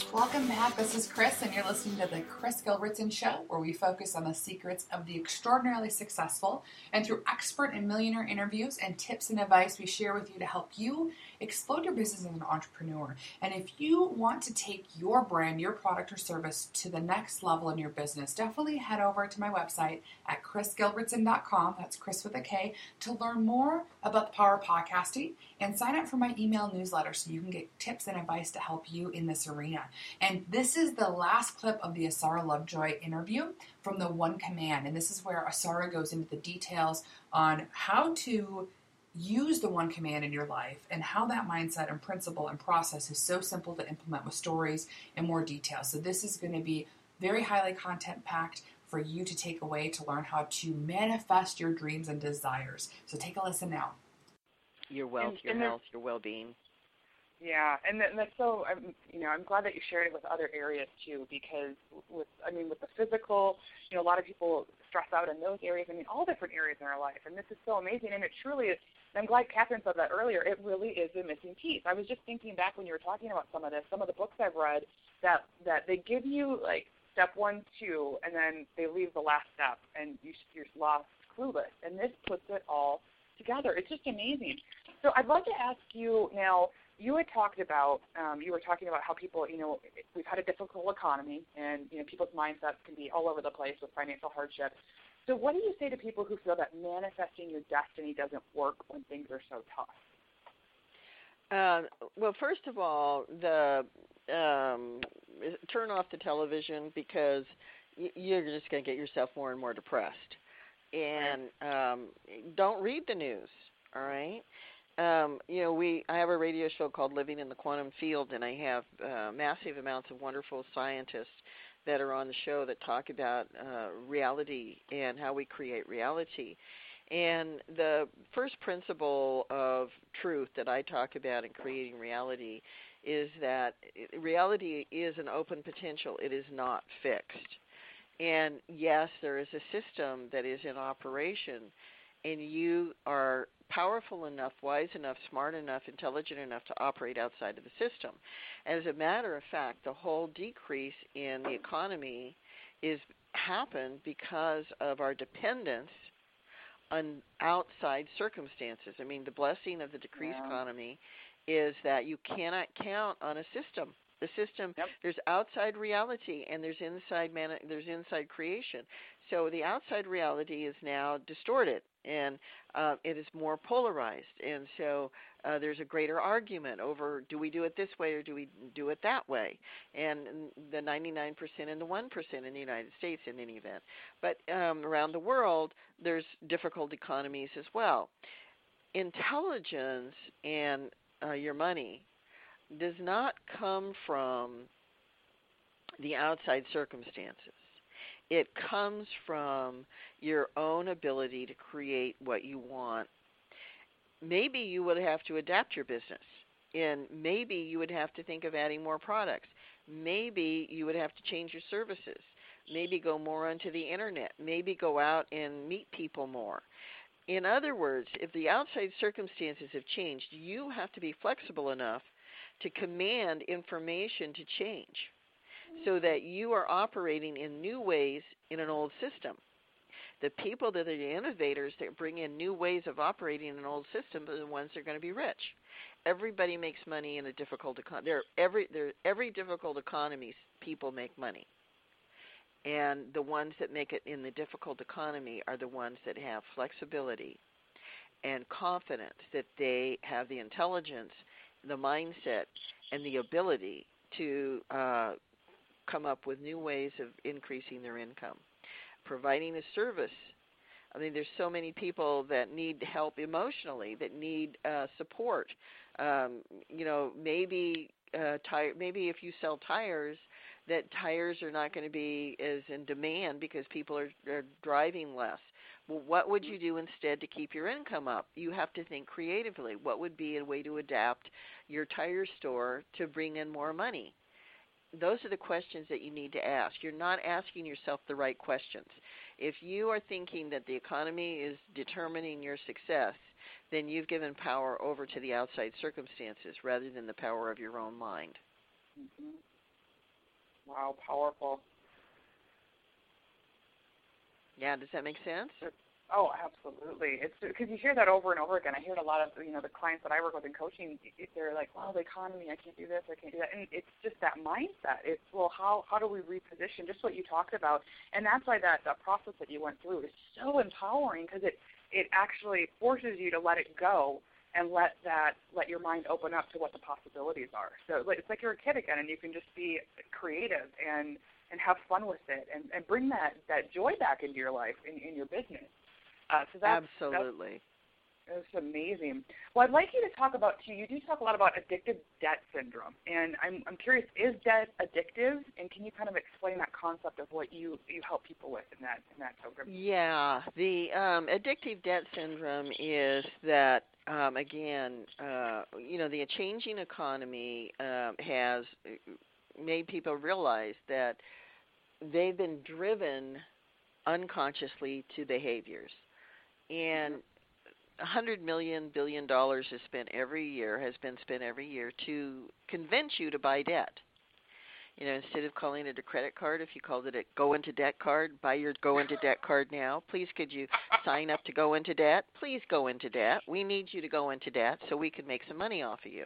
Welcome back. This is Chris, and you're listening to The Chris Gilbertson Show, where we focus on the secrets of the extraordinarily successful. And through expert and millionaire interviews and tips and advice, we share with you to help you explode your business as an entrepreneur. And if you want to take your brand, your product or service to the next level in your business, definitely head over to my website at chrisgilbertson.com, that's Chris with a K, to learn more about the power of podcasting and sign up for my email newsletter so you can get tips and advice to help you in this arena. And this is the last clip of the Asara Lovejoy interview from the One Command. And this is where Asara goes into the details on how to use the One Command in your life and how that mindset and principle and process is so simple to implement with stories and more detail. So this is going to be very highly content-packed for you to take away to learn how to manifest your dreams and desires. So take a listen now. Your wealth, your health, your well-being. Yeah, and that's so. I'm glad that you shared it with other areas too, because with the physical, a lot of people stress out in those areas. All different areas in our life, and this is so amazing, and it truly is. And I'm glad Catherine said that earlier. It really is a missing piece. I was just thinking back when you were talking about some of this, some of the books I've read that they give you like step 1, 2, and then they leave the last step, and you're lost, clueless. And this puts it all together. It's just amazing. So I'd love to ask you now. You had talked about, you were talking about how people, we've had a difficult economy, and people's mindsets can be all over the place with financial hardship. So what do you say to people who feel that manifesting your destiny doesn't work when things are so tough? Well, first of all, turn off the television, because you're just going to get yourself more and more depressed. And don't read the news, all right? I have a radio show called Living in the Quantum Field, and I have massive amounts of wonderful scientists that are on the show that talk about reality and how we create reality. And the first principle of truth that I talk about in creating reality is that reality is an open potential. It is not fixed. And yes, there is a system that is in operation, and you are powerful enough, wise enough, smart enough, intelligent enough to operate outside of the system. As a matter of fact, the whole decrease in the economy happened because of our dependence on outside circumstances. The blessing of the decreased economy is that you cannot count on a system. The system, there's outside reality and there's inside creation. So the outside reality is now distorted, and it is more polarized. And so there's a greater argument over, do we do it this way or do we do it that way? And the 99% and the 1% in the United States in any event. But around the world, there's difficult economies as well. Intelligence and your money does not come from the outside circumstances. It comes from your own ability to create what you want. Maybe you would have to adapt your business, and maybe you would have to think of adding more products. Maybe you would have to change your services. Maybe go more onto the internet. Maybe go out and meet people more. In other words, if the outside circumstances have changed, you have to be flexible enough to command information to change so that you are operating in new ways in an old system. The people that are the innovators that bring in new ways of operating in an old system are the ones that are going to be rich. Everybody makes money in a difficult economy. Every difficult economy, people make money. And the ones that make it in the difficult economy are the ones that have flexibility and confidence that they have the intelligence, the mindset, and the ability to come up with new ways of increasing their income. Providing a service. There's so many people that need help emotionally, that need support. Maybe if you sell tires, that tires are not going to be as in demand because people are driving less. Well, what would you do instead to keep your income up? You have to think creatively. What would be a way to adapt your tire store to bring in more money? Those are the questions that you need to ask. You're not asking yourself the right questions. If you are thinking that the economy is determining your success, then you've given power over to the outside circumstances rather than the power of your own mind. Mm-hmm. Wow, powerful. Yeah, does that make sense? Oh, absolutely. It's because you hear that over and over again. I hear it a lot of, the clients that I work with in coaching, they're like, well, the economy, I can't do this, I can't do that. And it's just that mindset. It's, well, how do we reposition, just what you talked about. And that's why that process that you went through is so empowering, because it actually forces you to let it go and let your mind open up to what the possibilities are. So it's like you're a kid again, and you can just be creative and have fun with it and bring that joy back into your life, in your business. So Absolutely. That's amazing. Well, I'd like you to talk about, too, you do talk a lot about addictive debt syndrome. And I'm curious, is debt addictive? And can you kind of explain that concept of what you help people with in that program? Yeah. The addictive debt syndrome is that, again, the changing economy has made people realize that they've been driven unconsciously to behaviors. And $100 billion is spent every year to convince you to buy debt. Instead of calling it a credit card, if you called it a go into debt card, buy your go into debt card now. Please, could you sign up to go into debt? Please go into debt. We need you to go into debt so we can make some money off of you.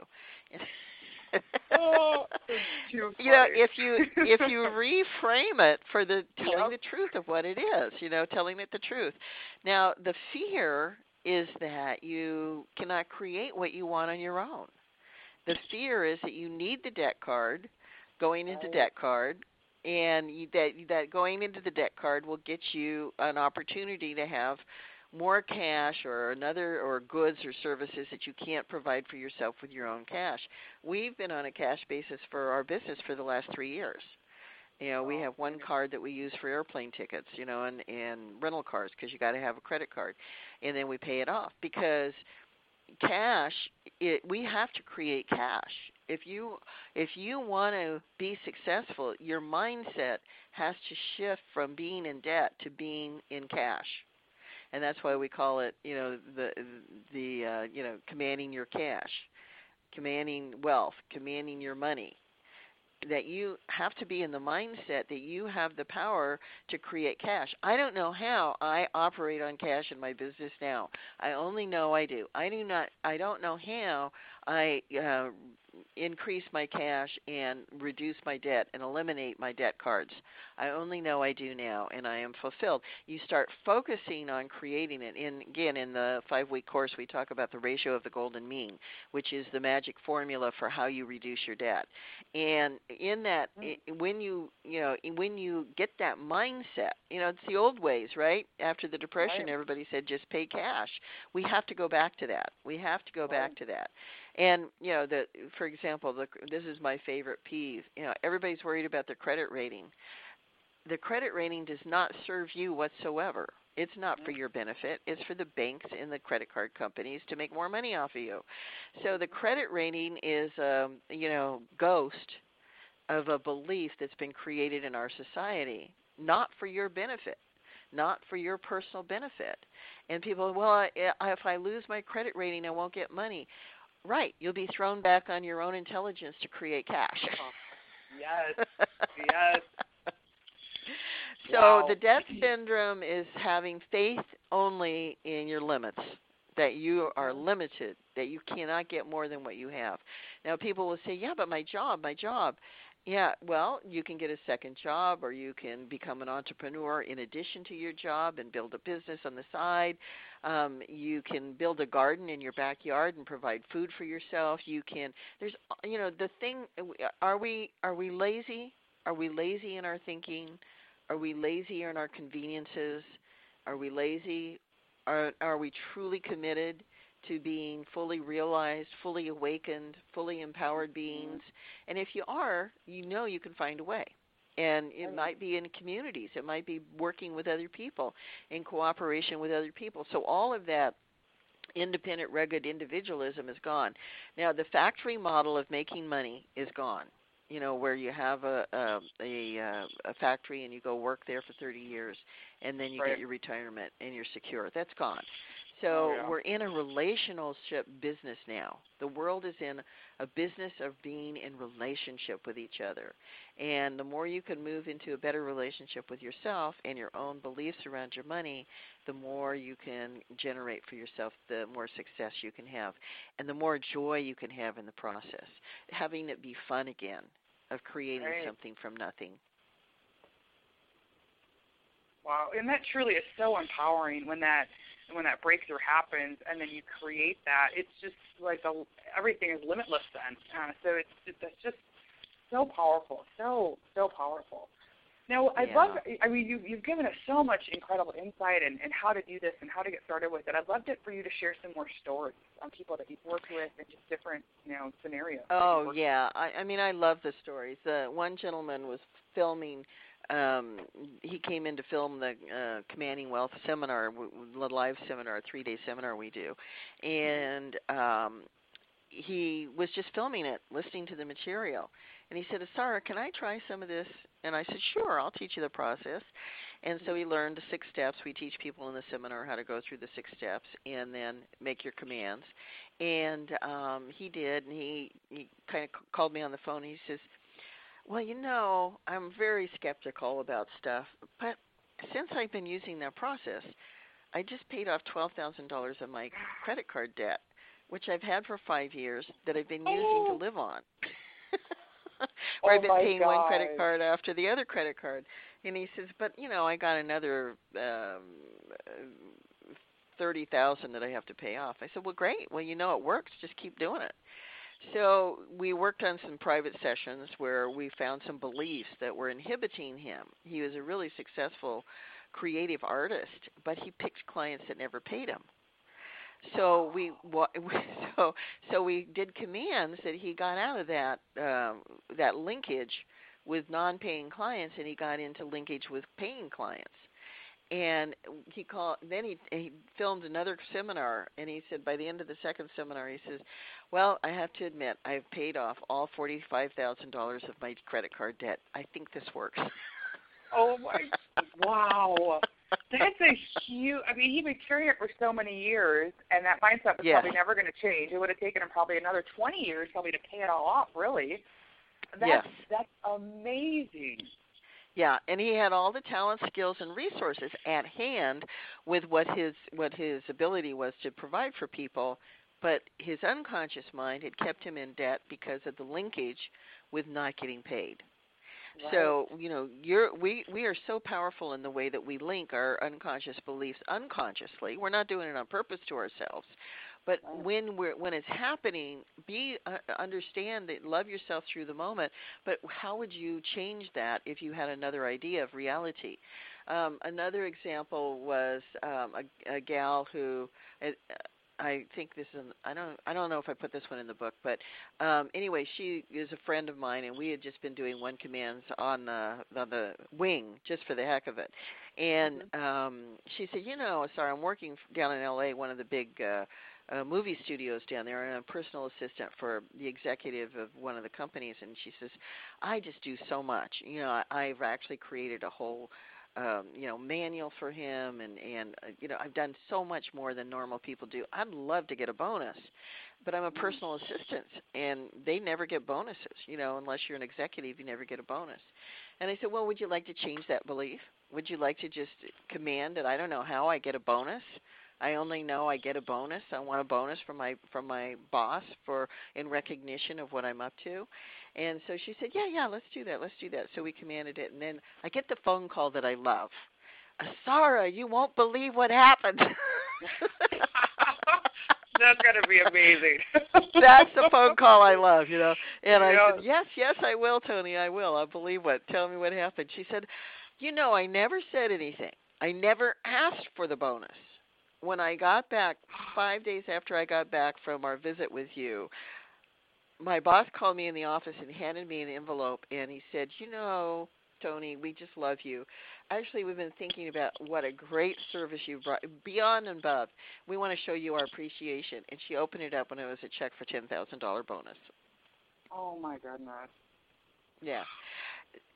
Oh, if you reframe it for telling the truth of what it is, telling it the truth. Now, the fear is that you cannot create what you want on your own. The fear is that you need the debt card, going into debt card, and that going into the debt card will get you an opportunity to have more cash or goods or services that you can't provide for yourself with your own cash. We've been on a cash basis for our business for the last 3 years. We have one card that we use for airplane tickets, and rental cars, because you got to have a credit card, and then we pay it off because cash. We have to create cash. If you want to be successful, your mindset has to shift from being in debt to being in cash. And that's why we call it, commanding your cash, commanding wealth, commanding your money. That you have to be in the mindset that you have the power to create cash. I don't know how I operate on cash in my business now. I only know I do. I don't know how I increase my cash and reduce my debt and eliminate my debt cards. I only know I do now, and I am fulfilled. You start focusing on creating it. Again, in the 5-week course, we talk about the ratio of the golden mean, which is the magic formula for how you reduce your debt. And in that, when you get that mindset, it's the old ways, right? After the Depression, everybody said just pay cash. We have to go back to that. Back to that. And, for example, this is my favorite peeve. Everybody's worried about their credit rating. The credit rating does not serve you whatsoever. It's not for your benefit. It's for the banks and the credit card companies to make more money off of you. So the credit rating is, ghost of a belief that's been created in our society, not for your benefit, not for your personal benefit. And people, if I lose my credit rating, I won't get money. Right, you'll be thrown back on your own intelligence to create cash. Yes. So the debt syndrome is having faith only in your limits, that you are limited, that you cannot get more than what you have. Now people will say, yeah, but my job. Yeah, well, you can get a second job, or you can become an entrepreneur in addition to your job and build a business on the side. You can build a garden in your backyard and provide food for yourself. You can. There's, the thing. Are we lazy? Are we lazy in our thinking? Are we lazy in our conveniences? Are we lazy? Are we truly committed to being fully realized, fully awakened, fully empowered beings? And if you are, you can find a way. And it might be in communities. It might be working with other people, in cooperation with other people. So all of that independent, rugged individualism is gone. Now, the factory model of making money is gone. Where you have a factory and you go work there for 30 years, and then you get your retirement and you're secure. That's gone. So we're in a relationship business now. The world is in a business of being in relationship with each other. And the more you can move into a better relationship with yourself and your own beliefs around your money, the more you can generate for yourself, the more success you can have, and the more joy you can have in the process. Having it be fun again, of creating something from nothing. Wow, and that truly is so empowering when that breakthrough happens, and then you create that. It's just like everything is limitless then. So that's just so powerful, so powerful. Now, you've given us so much incredible insight and how to do this and how to get started with it. I'd love for you to share some more stories on people that you've worked with and just different, scenarios. Oh, yeah. I love the stories. One gentleman was filming. He came in to film the Commanding Wealth seminar, the live seminar, 3-day seminar we do. And he was just filming it, listening to the material. And he said, Asara, can I try some of this? And I said, sure, I'll teach you the process. And so he learned the 6 steps. We teach people in the seminar how to go through the 6 steps and then make your commands. And he did, and he kind of called me on the phone. And he says, well, I'm very skeptical about stuff, but since I've been using that process, I just paid off $12,000 of my credit card debt, which I've had for 5 years that I've been using to live on. Where I've been paying one credit card after the other credit card. And he says, but, I got another $30,000 that I have to pay off. I said, well, great. Well, it works. Just keep doing it. So we worked on some private sessions where we found some beliefs that were inhibiting him. He was a really successful creative artist, but he picked clients that never paid him. So we did commands that he got out of that linkage with non-paying clients, and he got into linkage with paying clients. And he filmed another seminar, and he said by the end of the second seminar, he says, well, I have to admit, I've paid off all $45,000 of my credit card debt. I think this works. Oh, wow. That's a huge, he'd been carrying it for so many years, and that mindset was probably never going to change. It would have taken him probably another 20 years probably to pay it all off, really. That's amazing. Yeah, and he had all the talent, skills, and resources at hand with what his ability was to provide for people, but his unconscious mind had kept him in debt because of the linkage with not getting paid. Right. So, we are so powerful in the way that we link our unconscious beliefs unconsciously. We're not doing it on purpose to ourselves. But when it's happening, understand that, love yourself through the moment. But how would you change that if you had another idea of reality? Another example was a gal who, I think this is, I don't know if I put this one in the book, but anyway, she is a friend of mine, and we had just been doing one commands on the wing just for the heck of it. And she said, Sarah, I'm working down in L.A., one of the big movie studios down there, and I'm a personal assistant for the executive of one of the companies. And she says, I just do so much. I've actually created a whole manual for him, and I've done so much more than normal people do. I'd love to get a bonus, but I'm a personal assistant, and they never get bonuses, unless you're an executive, you never get a bonus. And I said, well, would you like to change that belief? Would you like to just command that I don't know how I get a bonus? I only know I get a bonus. I want a bonus from my boss in recognition of what I'm up to. And so she said, yeah, let's do that. So we commanded it. And then I get the phone call that I love. Asara, you won't believe what happened. That's going to be amazing. That's the phone call I love, And I said, yes, I will, Tony, I will. I'll believe what. Tell me what happened. She said, I never said anything. I never asked for the bonus. When I got back, 5 days after I got back from our visit with you, my boss called me in the office and handed me an envelope, and he said, Tony, we just love you. Actually, we've been thinking about what a great service you've brought, beyond and above. We want to show you our appreciation. And she opened it up, and it was a check for $10,000 bonus. Oh, my goodness. Yeah.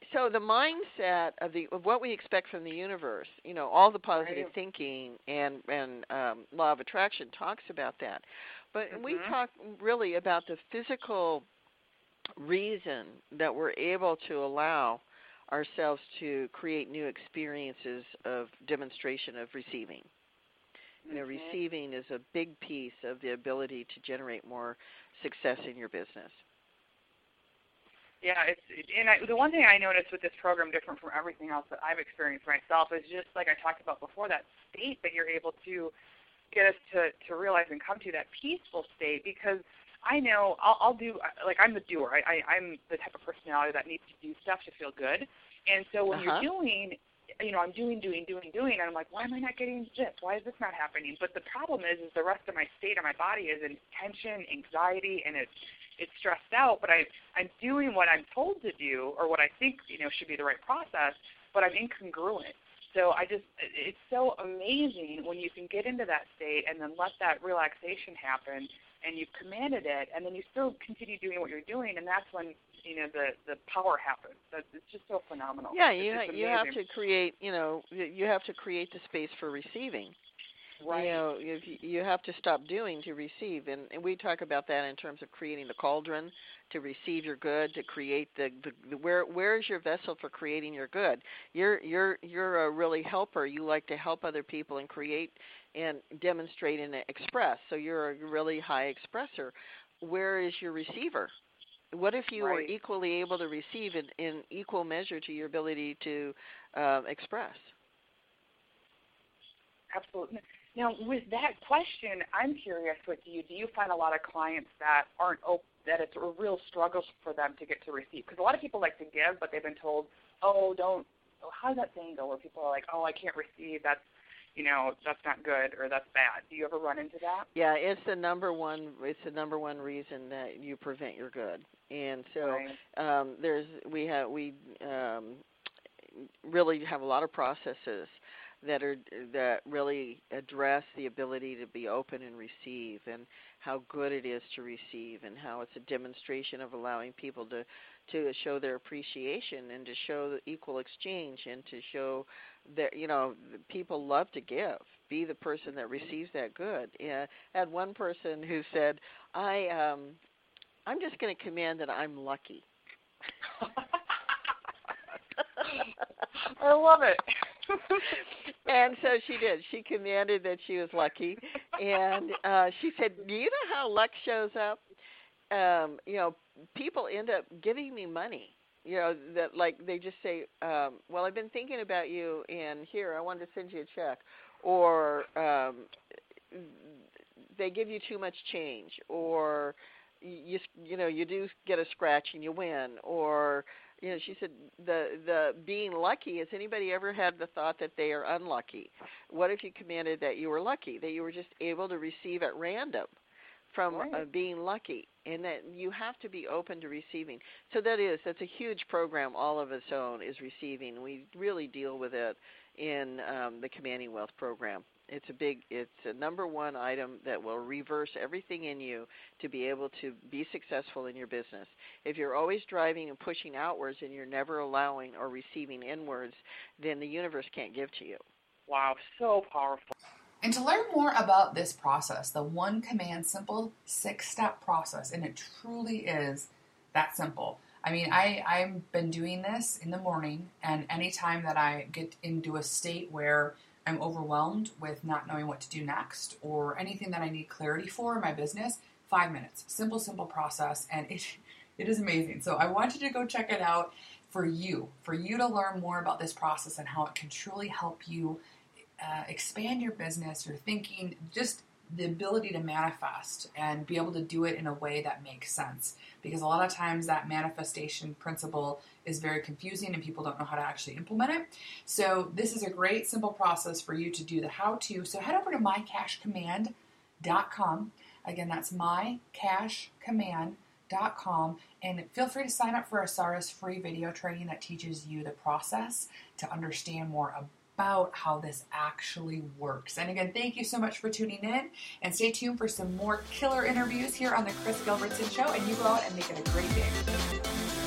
So the mindset of what we expect from the universe, all the positive thinking and law of attraction talks about that. But we talk really about the physical reason that we're able to allow ourselves to create new experiences of demonstration of receiving. Receiving is a big piece of the ability to generate more success in your business. Yeah, the one thing I noticed with this program, different from everything else that I've experienced myself, is just like I talked about before, that state that you're able to get us to realize and come to, that peaceful state. Because I know I'll do, like, I'm the doer. I'm the type of personality that needs to do stuff to feel good. And so when you're doing, I'm doing, and I'm like, why am I not getting this? Why is this not happening? But the problem is the rest of my state of my body is in tension, anxiety, and it's stressed out, but I'm doing what I'm told to do, or what I think should be the right process, but I'm incongruent. So it's so amazing when you can get into that state and then let that relaxation happen, and you've commanded it, and then you still continue doing what you're doing, and that's when the power happens. It's just so phenomenal. Yeah, you have to create you have to create the space for receiving. Right. You have to stop doing to receive, and we talk about that in terms of creating the cauldron to receive your good, to create the where is your vessel for creating your good? You're a really helper. You like to help other people and create and demonstrate and express. So you're a really high expresser. Where is your receiver? What if you were equally able to receive in equal measure to your ability to express? Absolutely. Now, with that question, I'm curious with you, do you find a lot of clients that aren't open, that it's a real struggle for them to get to receive? Because a lot of people like to give, but they've been told, how's that saying go, where people are like, I can't receive, that's not good, or that's bad. Do you ever run into that? Yeah, it's the number one reason that you prevent your good. And so we really have a lot of processes that really address the ability to be open and receive, and how good it is to receive, and how it's a demonstration of allowing people to show their appreciation, and to show the equal exchange, and to show that people love to give. Be the person that receives that good. I had one person who said, I'm just going to command that I'm lucky. I love it. And so she did. She commanded that she was lucky, and she said, "Do you know how luck shows up? People end up giving me money. That like they just say, well, I've been thinking about you, and here I wanted to send you a check, or they give you too much change, or you do get a scratch and you win, or." She said the being lucky, has anybody ever had the thought that they are unlucky? What if you commanded that you were lucky, that you were just able to receive at random from being lucky, and that you have to be open to receiving? So that's a huge program all of its own, is receiving. We really deal with it in the Commanding Wealth program. It's a number one item that will reverse everything in you to be able to be successful in your business. If you're always driving and pushing outwards and you're never allowing or receiving inwards, then the universe can't give to you. Wow, so powerful. And to learn more about this process, the One Command Simple 6-step process, and it truly is that simple. I mean, I've been doing this in the morning, and anytime that I get into a state where I'm overwhelmed with not knowing what to do next, or anything that I need clarity for in my business, 5 minutes. Simple process, and it is amazing. So I want you to go check it out for you to learn more about this process and how it can truly help you expand your business, your thinking, just the ability to manifest and be able to do it in a way that makes sense. Because a lot of times that manifestation principle is very confusing and people don't know how to actually implement it. So this is a great simple process for you to do the how-to. So head over to mycashcommand.com. Again, that's mycashcommand.com, and feel free to sign up for Asara's free video training that teaches you the process to understand more about how this actually works. And again, thank you so much for tuning in, and stay tuned for some more killer interviews here on the Chris Gilbertson Show, and you go out and make it a great day.